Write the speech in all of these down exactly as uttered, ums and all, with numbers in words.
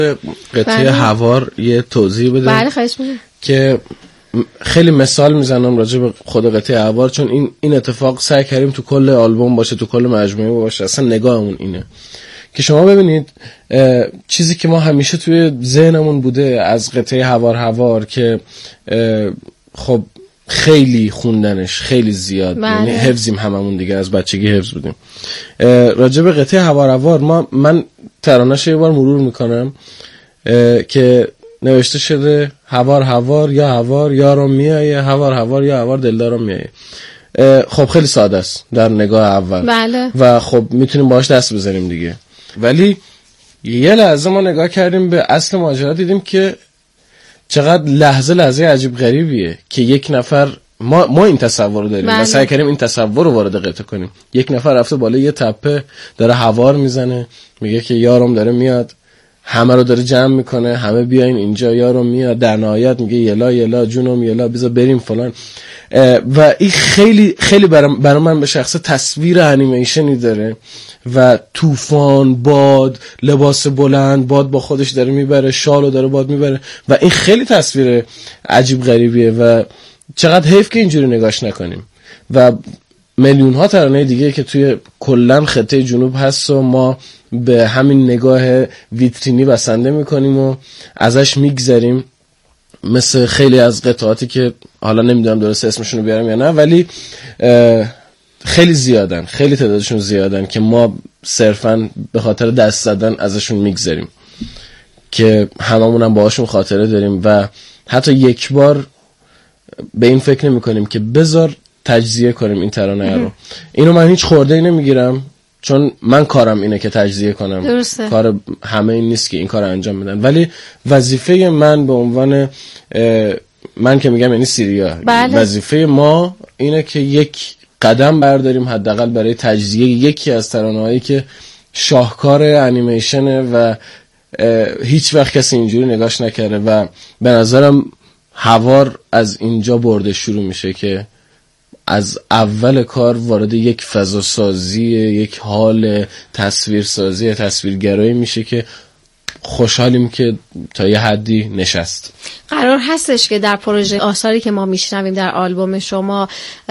قطعه هوار یه توضیح بده. بله خواهش می‌کنم. که خیلی مثال میزنم راجع به خود قطعه هوار، چون این این اتفاق سعی کردیم تو کل آلبوم باشه، تو کل مجموعه باشه. اصلا نگاهمون اینه که شما ببینید چیزی که ما همیشه توی ذهنمون بوده از قطعه هوار هوار که خب خیلی خوندنش خیلی زیاد، یعنی حفظیم هممون دیگه، از بچگی حفظ بودیم. راجع به قطعه هوار هوار ما من ترانه‌اش یه بار مرور میکنم که نوشته شده هوار هوار یا هوار یارم میایه، هوار هوار یا هوار دلدارم میایه. خب خیلی ساده است در نگاه اول. بله. و خب میتونیم باهاش دست بزنیم دیگه، ولی یه لحظه ما نگاه کردیم به اصل ماجرا، دیدیم که چقدر لحظه لحظه عجیب غریبیه که یک نفر ما ما این تصور رو داریم و سعی کردیم این تصور رو وارد قطعه کنیم. یک نفر رفته بالا یه تپه داره هوار میزنه، میگه که یارم داره میاد، همه رو داره جمع میکنه، همه بیاین اینجا، یارم میاد. در نهایت میگه یلا یلا جونم یلا بذار بریم فلان. و این خیلی خیلی برای من به شخصه تصویر انیمیشنی داره و طوفان، باد، لباس بلند، باد با خودش داره میبره، شالو داره باد میبره و این خیلی تصویر عجیب غریبیه و چقدر حیف که اینجوری نگاش نکنیم. و میلیون ها ترانه دیگه که توی کلن خطه جنوب هست و ما به همین نگاه ویترینی بسنده میکنیم و ازش میگذریم، مثل خیلی از قطعاتی که حالا نمیدونم درست اسمشون رو بیارم یا نه، ولی خیلی زیادن، خیلی تعدادشون زیادن که ما صرفا به خاطر دست زدن ازشون میگذریم که هممون هم باهاشون خاطره داریم و حتی یک بار به این فکر نمی کنیم که بذار تجزیه کنیم این ترانه رو. اینو من هیچ خورده نمیگیرم، چون من کارم اینه که تجزیه کنم. درسته. کار همه این نیست که این کار انجام بدن، ولی وظیفه من به عنوان من که میگم یعنی سیریا، بله. وظیفه ما اینه که یک قدم برداریم حداقل برای تجزیه یکی از ترانه‌هایی که شاهکار انیمیشنه و هیچ وقت کسی اینجوری نگاش نکرده و به نظرم هوار از اینجا برده شروع میشه که از اول کار وارد یک فضا سازی، یک حال تصویر سازی، تصویرگرایی میشه که خوشحالیم که تا یه حدی نشست. قرار هستش که در پروژه آثاری که ما میشنویم در آلبوم شما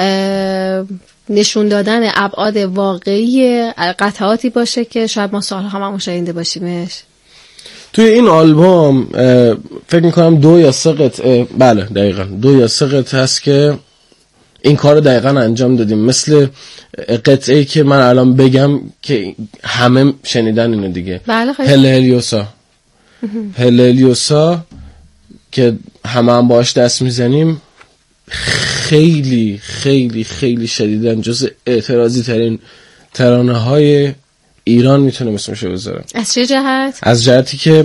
نشون دادن ابعاد واقعی قطعاتی باشه که شاید ما سالها هم مشاهده باشیمش؟ توی این آلبوم فکر میکنم دو یا سه قطعه، بله دقیقا دو یا سه قطعه هست که این کار رو دقیقا انجام دادیم. مثل قطعه‌ای که من الان بگم که همه شنیدن اینو دیگه، بله خیلی هل هلیوسا هل هلیوسا که همه هم باش دست میزنیم، خیلی خیلی خیلی شدیدن جز اعتراضی ترین ترانه های ایران میتونه اسمشو بذارم. از چه جهت؟ از جهتی که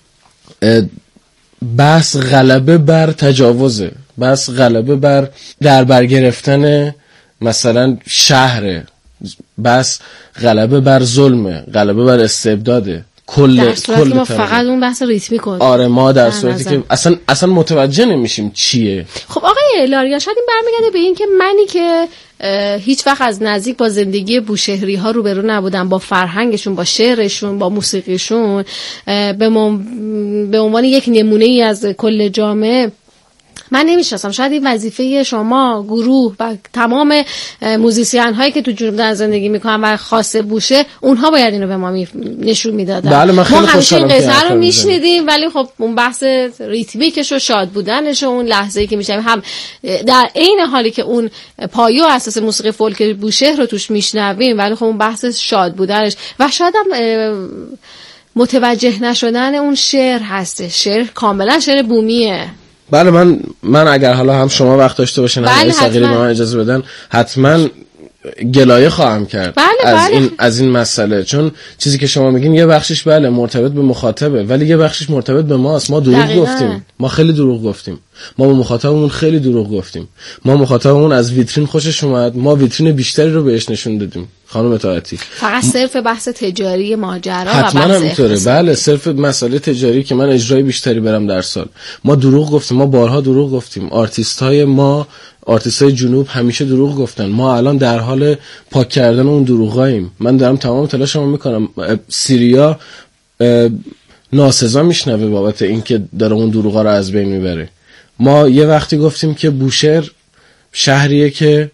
بس غلبه بر تجاوزه، بس غلبه بر در بر گرفتن مثلا شهر، بس غلبه بر ظلمه، غلبه بر استبداده. کل در صورتی کل ما فقط اون بحث ریتمی کنیم. آره ما در صورتی که اصلا اصلا متوجه نمیشیم چیه. خب آقای لاریا، شاید این برمیگرده به این که منی که هیچ وقت از نزدیک با زندگی بوشهری ها روبرو نبودم، با فرهنگشون، با شعرشون، با موسیقیشون، به به عنوان یک نمونه ای از کل جامعه من نمیشناسم. شاید این وظیفه شما، گروه و تمام موزیسین هایی که تو جنوب در زندگی میکنن و خاص بوشه، اونها باید اینو به ما می... نشون میدادن. بله ما خیلی خوشحالم که قصه رو میشنیدیم، ولی خب اون بحث ریتمیکش و شاد بودنش و اون لحظه‌ای که میشیم هم در عین حالی که اون پایه و اساس موسیقی فولک بوشهر رو توش میشنویم، ولی خب اون بحث شاد بودنش و شاید هم متوجه نشدن اون شعر هست. شعر کاملا شعر بومیه. بله من من اگر حالا هم شما وقت داشته باشین هم بله صغیری به من اجازه بدن، حتما گلایه خواهم کرد بله از بله. این از این مسئله، چون چیزی که شما میگین یه بخشش بله مرتبط به مخاطبه، ولی یه بخشش مرتبط به ماست. ما دروغ دقیقا. گفتیم، ما خیلی دروغ گفتیم، ما به مخاطبمون خیلی دروغ گفتیم، ما مخاطبمون از ویترین خوشش اومد، ما ویترین بیشتری رو بهش نشون دادیم. خانم اطاعتی فقط صرف بحث تجاری ماجرا و بحث همینطوره. بله صرف مسئله تجاری که من اجرای بیشتری برم در سال. ما دروغ گفتیم، ما بارها دروغ گفتیم. آرتیست های ما، آرتیست های جنوب همیشه دروغ گفتن. ما الان در حال پاک کردن اون دروغاییم. من دارم تمام تلاشمو میکنم. سیریا ناسزا میشنوه بابت این که داره اون دروغا رو از بین میبره. ما یه وقتی گفتیم که بوشهر شهریه که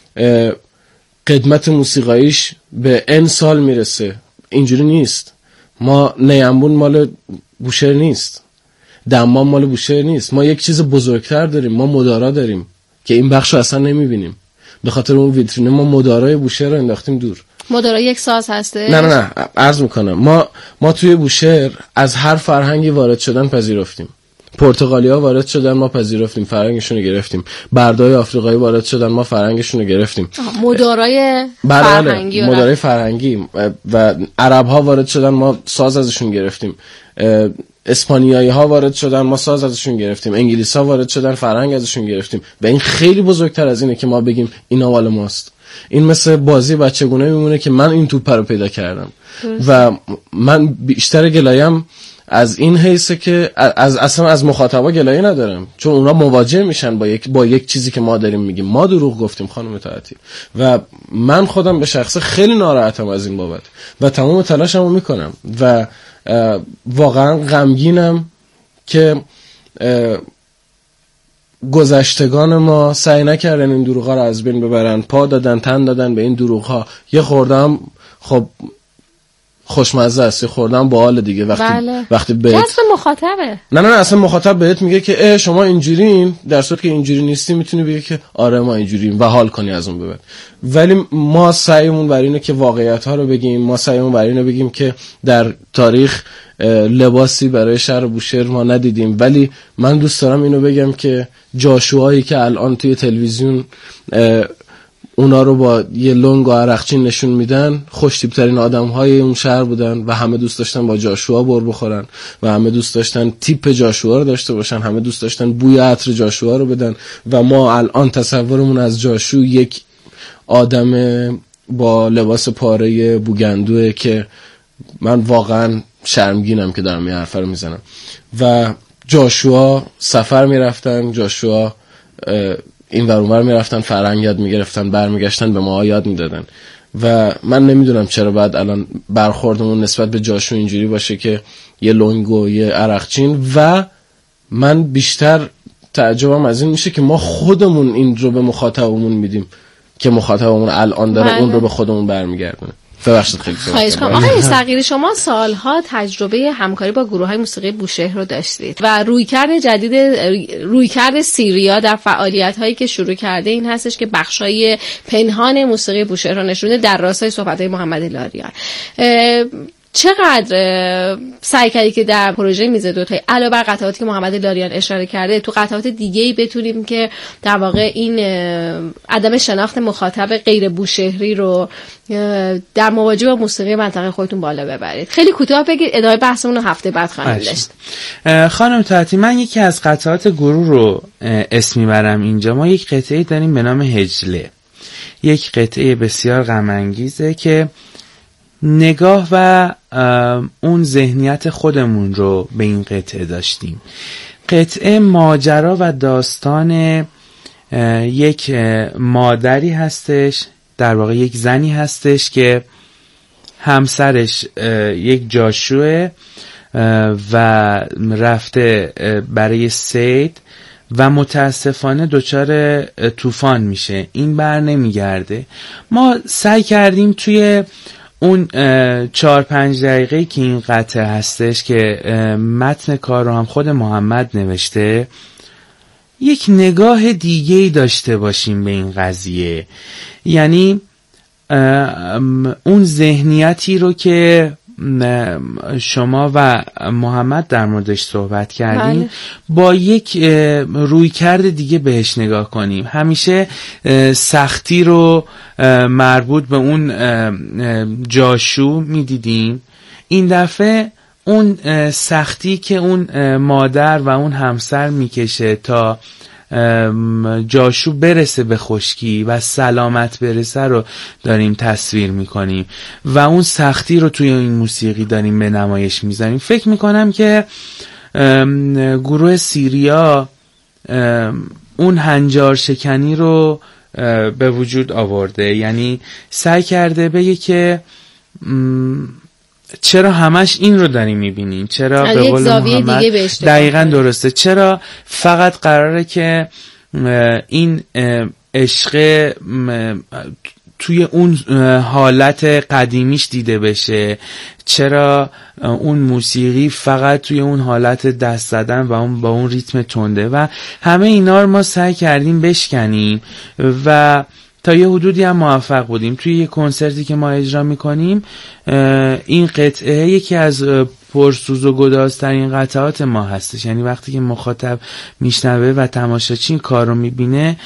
قدمت موسیقاییش به ان سال میرسه. اینجوری نیست. ما نیمبون مال بوشهر نیست، دمام مال بوشهر نیست. ما یک چیز بزرگتر داریم، ما مدارا داریم که این بخش رو اصلا نمیبینیم. به خاطر اون ویترینه ما مدارای بوشهر رو انداختیم دور. مدارا یک ساز هسته؟ نه نه نه عرض میکنم، ما ما توی بوشهر از هر فرهنگی وارد شدن پذیرفتیم. پرتغالیا وارد شدن ما پذیرفتیم، فرهنگشون رو گرفتیم. بردای آفریقایی وارد شدن ما فرهنگشون رو گرفتیم. مدارای فرهنگی مدارای فرهنگی و عرب ها وارد شدن ما ساز ازشون گرفتیم. اسپانیایی ها وارد شدن ما ساز ازشون گرفتیم. انگلیس ها وارد شدن فرهنگ ازشون گرفتیم. و این خیلی بزرگتر از اینه که ما بگیم اینا مال ماست. این مثل بازی بچگونه میمونه که من این توپ رو پیدا کردم و من بیشتر گلایم از این حیثه که از اصلا از مخاطبا گلایه ندارم، چون اونا مواجه میشن با یک با یک چیزی که ما داریم میگیم. ما دروغ گفتیم خانم طاعتی و من خودم به شخصه خیلی ناراحتم از این بابت و تمام تلاشمو میکنم و واقعا غمگینم که گذشتگان ما سعی نکردن این دروغ‌ها رو از بین ببرن، پا دادن، تن دادن به این دروغ‌ها. یه خوردم خب خوشمزه است، یه خوردم باحال دیگه. وقتی بله. وقتی بهت کسب مخاطبه. نه نه نه اصلا مخاطب بهت میگه که اه شما اینجورین، در صورتی که اینجوری نیستی میتونی بگی که آره ما اینجوریم و حال کنی از اون ببر. ولی ما سعیمون بر اینه که واقعیت‌ها رو بگیم. ما سعیمون بر اینه بگیم که در تاریخ لباسی برای شهر بوشهر ما ندیدیم. ولی من دوست دارم اینو بگم که جاشوهایی که الان توی تلویزیون اونا رو با یه لنگ و عرقچین نشون میدن خوشتیپ ترین آدم های اون شهر بودن و همه دوست داشتن با جاشوا بر بخورن و همه دوست داشتن تیپ جاشوا رو داشته باشن، همه دوست داشتن بوی عطر جاشوا رو بدن. و ما الان تصورمون از جاشو یک آدم با لباس پاره بوگندوه که من واقعا شرمگینم که دارم این حرفا رو میزنم. و جاشوا سفر میرفتن، جاشوا این ور اونور میرفتن، فرهنگ یاد میگرفتن، برمیگشتن به ما یاد میدادن. و من نمیدونم چرا بعد الان برخوردمون نسبت به جاشو اینجوری باشه که یه لنگو یه عرقچین. و من بیشتر تعجبم از این میشه که ما خودمون این رو به مخاطبمون میدیم که مخاطبمون الان داره بله. اون رو به خودمون برمیگردونه. ببخشید خیلی خواهش کنم. آقای صغیری، شما سالها تجربه همکاری با گروه‌های موسیقی بوشهر رو داشتید و رویکرد جدید رویکرد سیریا در فعالیت‌هایی که شروع کرده این هستش که بخشای پنهان موسیقی بوشهر رو نشونه در راستای صحبت‌های محمد لاریان. چقدر سعی کردی که در پروژه میز دوتایی علاوه بر قطعاتی که محمد لاریان اشاره کرده تو قطعات دیگه‌ای بتونیم که در واقع این عدم شناخت مخاطب غیر بوشهری رو در مواجهه با موسیقی منطقه خودتون بالا ببرید؟ خیلی کوتاه بگید، ادامه بحثمون رو هفته بعد خواهیم داشت. خانم طاعتی، من یکی از قطعات گروه رو اسم میبرم اینجا. ما یک قطعه داریم به نام هجله، یک قطعه بسیار غم انگیزه که نگاه و اون ذهنیت خودمون رو به این قطعه داشتیم. قطعه ماجرا و داستان یک مادری هستش، در واقع یک زنی هستش که همسرش یک جاشوه و رفته برای صید و متاسفانه دچار طوفان میشه، این بر نمیگرده. ما سعی کردیم توی اون چار پنج دقیقه که این قطعه هستش که متن کار رو هم خود محمد نوشته یک نگاه دیگه‌ای داشته باشیم به این قضیه. یعنی اون ذهنیتی رو که شما و محمد در موردش صحبت کردیم بله. با یک رویکرد دیگه بهش نگاه کنیم. همیشه سختی رو مربوط به اون جاشو میدیدیم، این دفعه اون سختی که اون مادر و اون همسر میکشه تا جاشو برسه به خشکی و سلامت برسه رو داریم تصویر میکنیم و اون سختی رو توی این موسیقی داریم به نمایش میذاریم. فکر میکنم که گروه سیریا اون هنجار شکنی رو به وجود آورده، یعنی سعی کرده بگه که چرا همش این رو داریم میبینیم؟ چرا به یک قول زاویه محمد دیگه بهش دقیقاً درسته؟ چرا فقط قراره که این عشق توی اون حالت قدیمیش دیده بشه؟ چرا اون موسیقی فقط توی اون حالت دست زدن و اون با اون ریتم تنده؟ و همه اینا رو ما سعی کردیم بشکنیم و تا یه حدودی هم موفق بودیم. توی یه کنسرتی که ما اجرا میکنیم این قطعه یکی از پرسوز و گدازترین قطعات ما هستش. یعنی وقتی که مخاطب میشنوه و تماشاچی این کار رو میبینه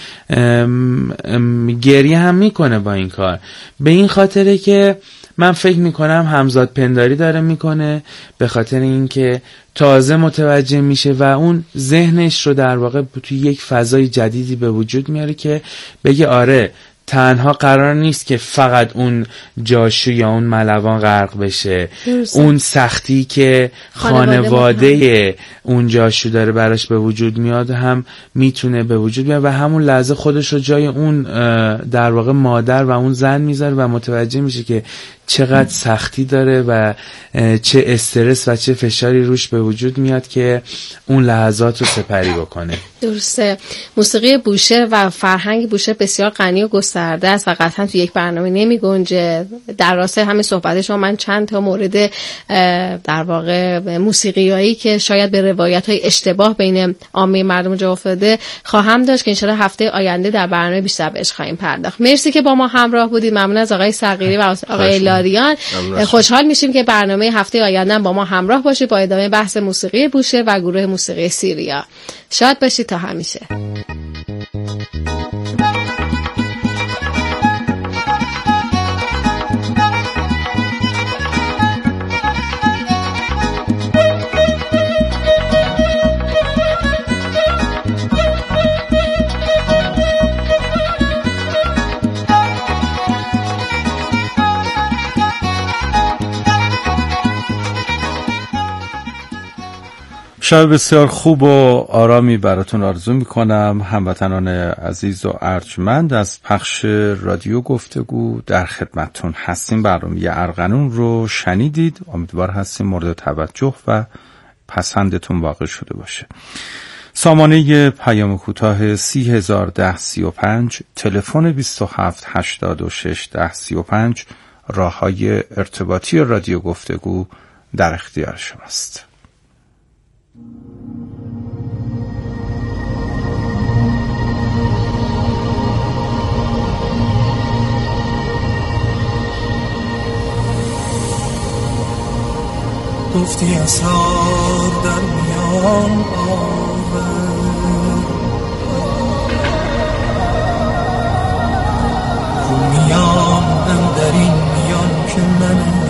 گریه هم میکنه با این کار، به این خاطره که من فکر میکنم همزاد پنداری داره میکنه، به خاطر اینکه تازه متوجه میشه و اون ذهنش رو در واقع توی یک فضای جدیدی به وجود میاره که بگه آره تنها قرار نیست که فقط اون جاشو یا اون ملوان غرق بشه، درسته. اون سختی که خانواده, خانواده اون جاشو داره براش به وجود میاد هم میتونه به وجود بیاد و همون لحظه خودش رو جای اون در واقع مادر و اون زن میذاره و متوجه میشه که چقدر سختی داره و چه استرس و چه فشاری روش به وجود میاد که اون لحظات رو سپری بکنه. درسته. موسیقی بوشهر و فرهنگ بوشهر بسیار غنی و گسترده است و قطعا تو یک برنامه نمی گنجه. در راستای همین صحبت شما من چند تا مورد در واقع موسیقیایی که شاید به روایت‌های اشتباه بین عامه مردم جا افتاده خواهم داشت که ان شاءالله هفته آینده در برنامه بیشتر بهش خواهیم پرداخت. مرسی که با ما همراه بودید. ممنون از آقای صغیری و آقای لاریان. خوشحال میشیم که برنامه هفته آینده با ما همراه باشید با ادامه بحث موسیقی بوشهر و گروه موسیقی سیریا. شاد باشید تا همیشه. شب بسیار خوب و آرامی براتون آرزو میکنم. هموطنان عزیز و ارجمند از پخش رادیو گفتگو در خدمتتون هستیم. برنامه ارغنون رو شنیدید. امیدوار هستیم مورد توجه و پسندتون واقع شده باشه. سامانه پیام کوتاه سی هزار ده سی و پنج، تلفن بیست و هفت هشتاد و شش ده سی و پنج، راه‌های ارتباطی رادیو گفتگو در اختیار شماست. گفتی اسرار در میان آور، رو میان هم در این میان که منه.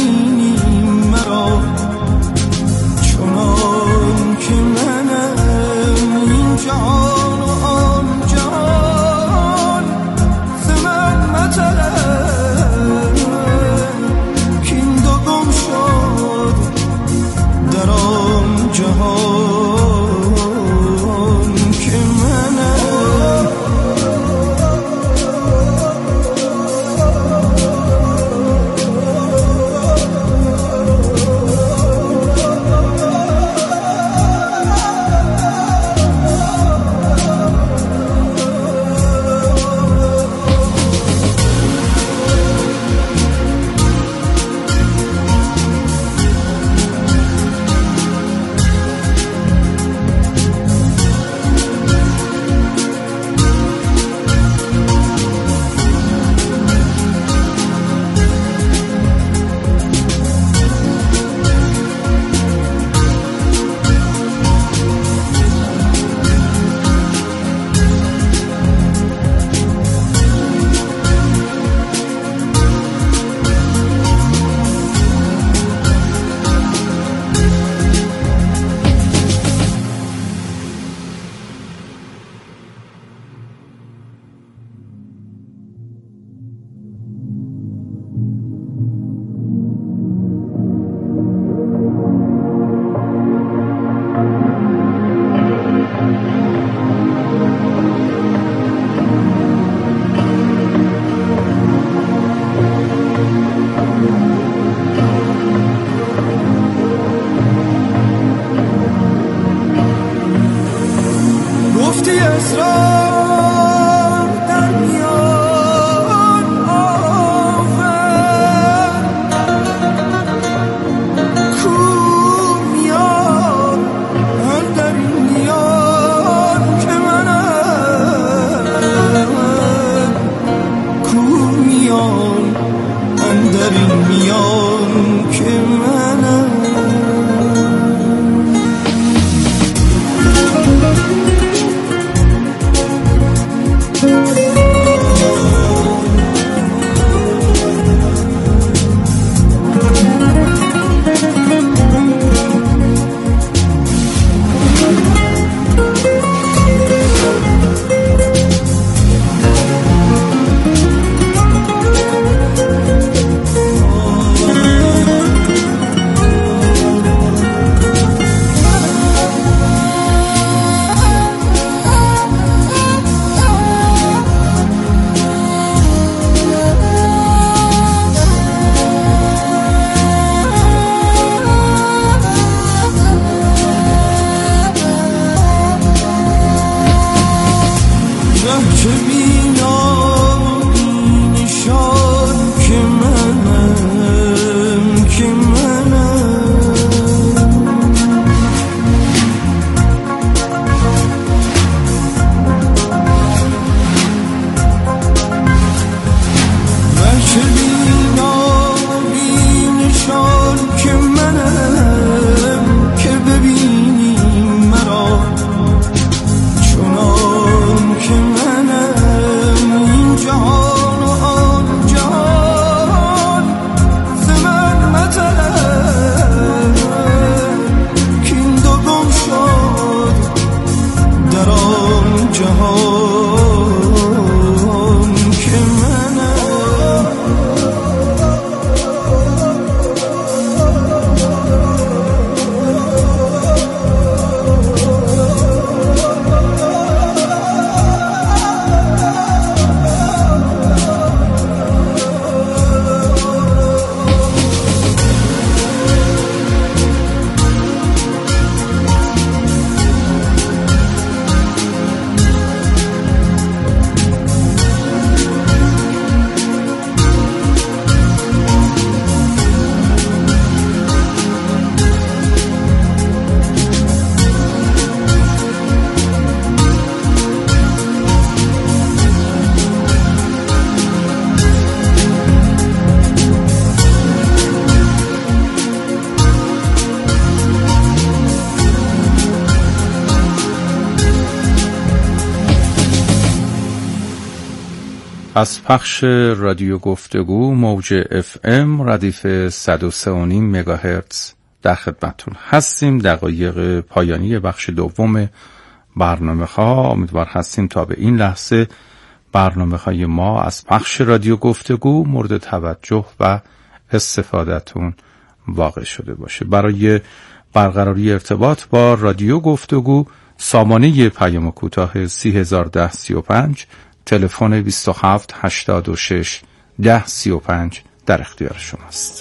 که منم از پخش رادیو گفتگو موج اف ام ردیف صد و سه و نیم مگاهرتز در خدمتتون هستیم. دقایق پایانی بخش دوم برنامه ها. امیدوار هستیم تا به این لحظه برنامه های ما از پخش رادیو گفتگو مورد توجه و استفادهتون واقع شده باشه. برای برقراری ارتباط با رادیو گفتگو سامانه پیام کوتاه سی هزار و ده سی و پنج، تلفن بیست و هفت هشتاد و شش ده سی و پنج در اختیار شماست.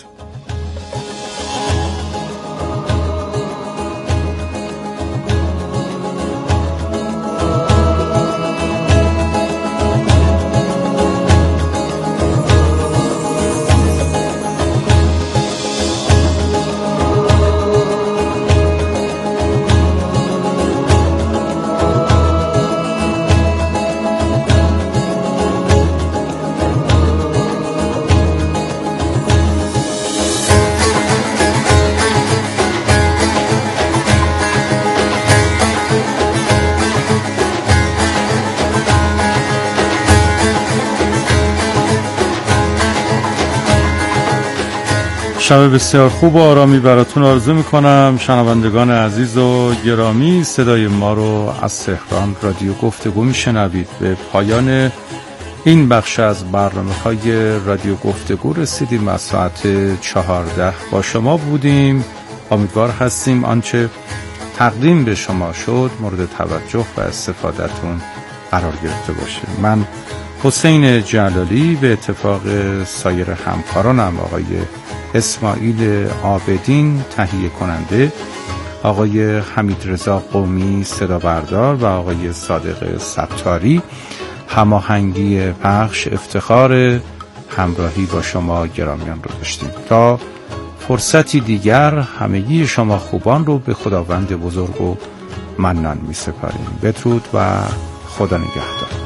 شب بسیار خوب و آرامی براتون آرزو میکنم. شنوندگان عزیز و گرامی، صدای ما رو از تهران رادیو گفتگو میشنوید. به پایان این بخش از برنامه‌های رادیو گفتگو رسیدیم. از ساعت چهارده با شما بودیم. امیدوار هستیم آنچه تقدیم به شما شد مورد توجه و استفادهتون قرار گرفته باشه. من حسین جلالی به اتفاق سایر همکارانم، آقای اسماعیل عابدین تهیه کننده، آقای حمیدرضا قومی صدا بردار و آقای صادق ستاری هماهنگی پخش، افتخار همراهی با شما گرامیان رو داشتیم. تا فرصتی دیگر همگی شما خوبان رو به خداوند بزرگ و منان می سپاریم. بدرود و خدا نگهدار.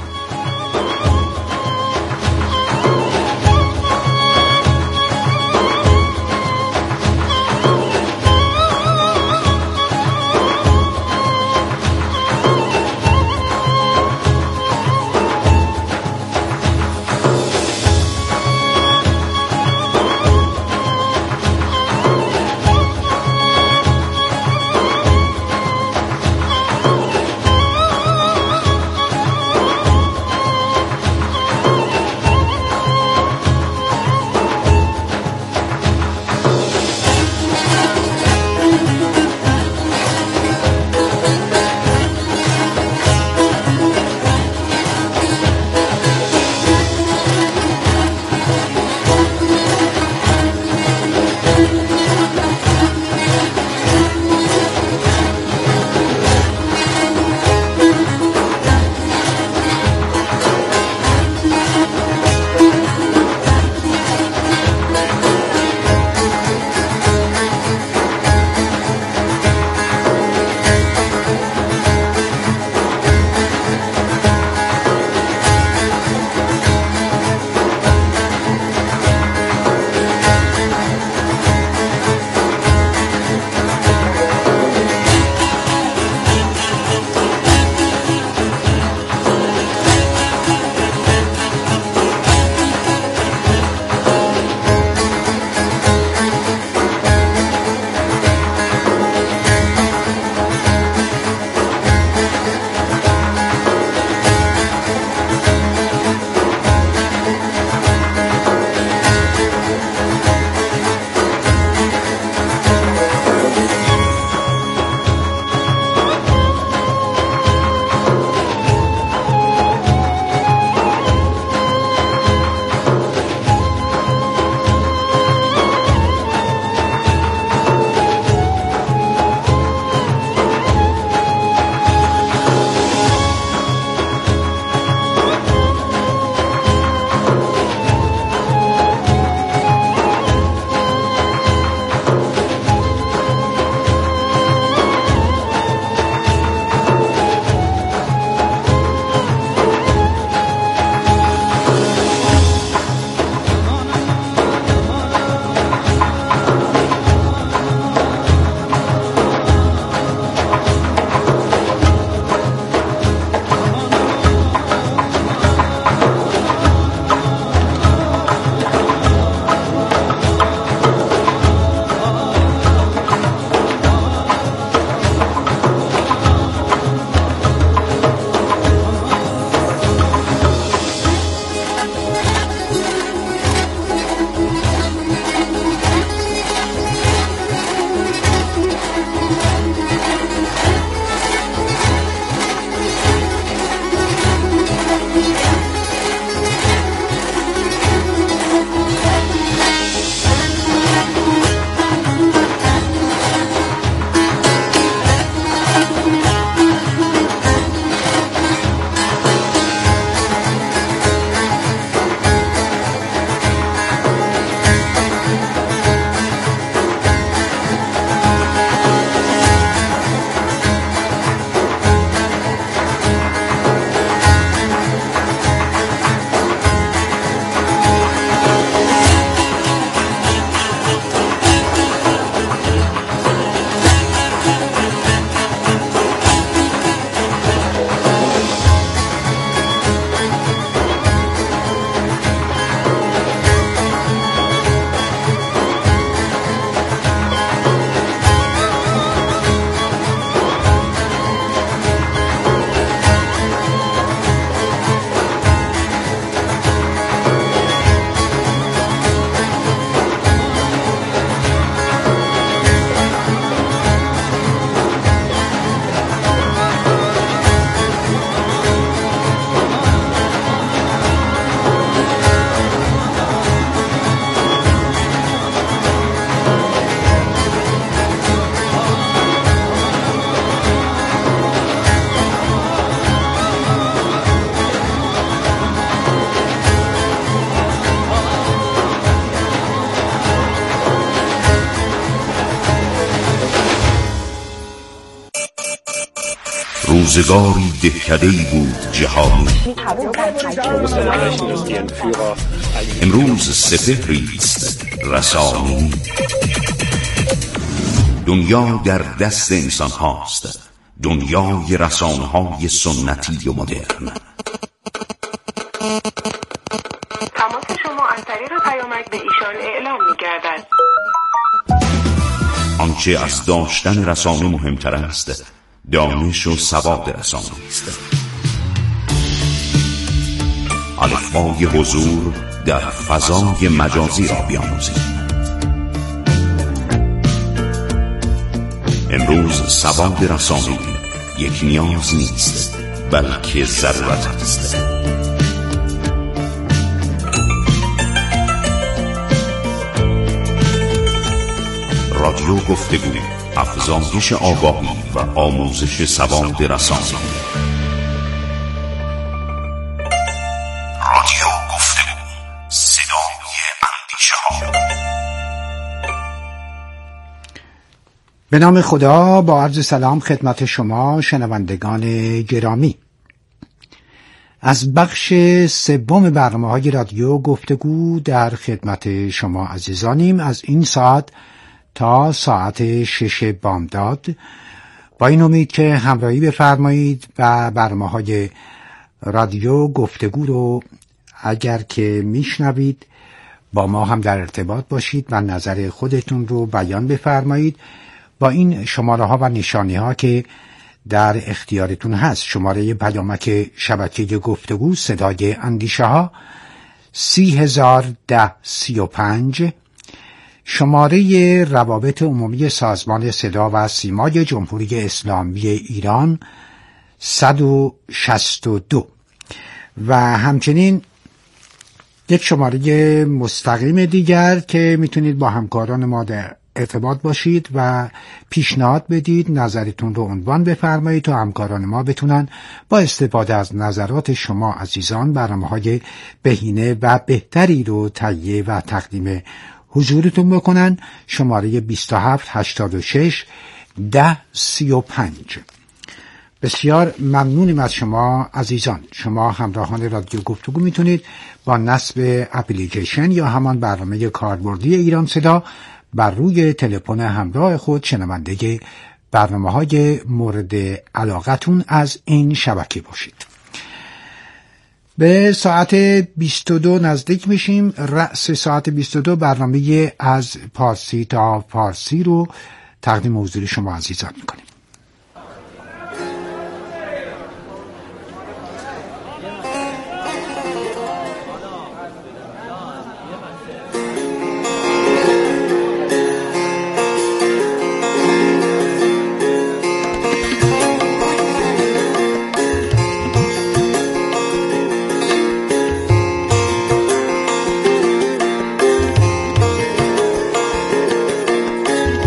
روزگاری دهکده‌ای بود جهانی. امروز سپهری است رسانه‌ای. دنیا در دست انسان هاست، دنیای رسانه های سنتی و مدرن. تماس شما از طریق پیامک به ایشان اعلام می‌گردد. آنچه از داشتن رسانه مهمتر است، دانش و سواد رسانه است. الفبای حضور در فضای مجازی را بیاموزید. امروز سواد رسانه‌ای یک نیاز نیست، بلکه ضرورت است. رادیو گفتگو، افزایش آگاهی و آموزش سواد رسانه‌ای. رادیو گفتگو، صدای اندیشه‌ها. به نام خدا، با عرض سلام خدمت شما شنوندگان گرامی. از بخش سوم برنامه‌های رادیو گفتگو در خدمت شما عزیزانیم. از این ساعت تا ساعت شش بامداد با این امید که همراهی بفرمایید و برنامه‌های رادیو گفتگو رو اگر که میشنوید با ما هم در ارتباط باشید و نظر خودتون رو بیان بفرمایید با این شماره ها و نشانی ها که در اختیارتون هست. شماره پیامک شبکه گفتگو صدای اندیشه ها سی هزار ده سی و پنج، شماره روابط عمومی سازمان صدا و سیمای جمهوری اسلامی ایران صد و شصت و دو و همچنین یک شماره مستقیم دیگر که میتونید با همکاران ما در ارتباط باشید و پیشنهاد بدید، نظرتون رو عنوان بفرمایید تا همکاران ما بتونن با استفاده از نظرات شما عزیزان برنامه‌های بهینه و بهتری رو تهیه و تقدیم حضورتون بکنن. شماره بیست و هفت هشتاد و شش ده سی و پنج. بسیار ممنونیم از شما عزیزان. شما همراهان رادیو گفتگو میتونید با نصب اپلیکیشن یا همان برنامه کاربردی ایران صدا بر روی تلفن همراه خود شنونده برنامه‌های مورد علاقتون از این شبکه باشید. به ساعت بیست و دو نزدیک میشیم. رأس ساعت بیست و دو برنامه از پارسی تا فارسی رو تقدیم حضور شما عزیزان میکنیم.